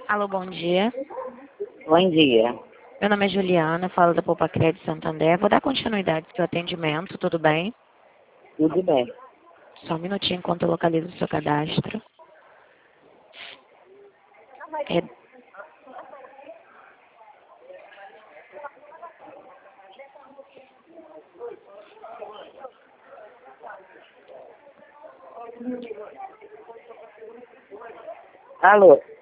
Alô, bom dia. Bom dia. Meu nome é Juliana, falo da Poupa Crédito Santander. Vou dar continuidade ao seu atendimento, tudo bem? Tudo bem. Só um minutinho enquanto eu localizo o seu cadastro. É... Alô?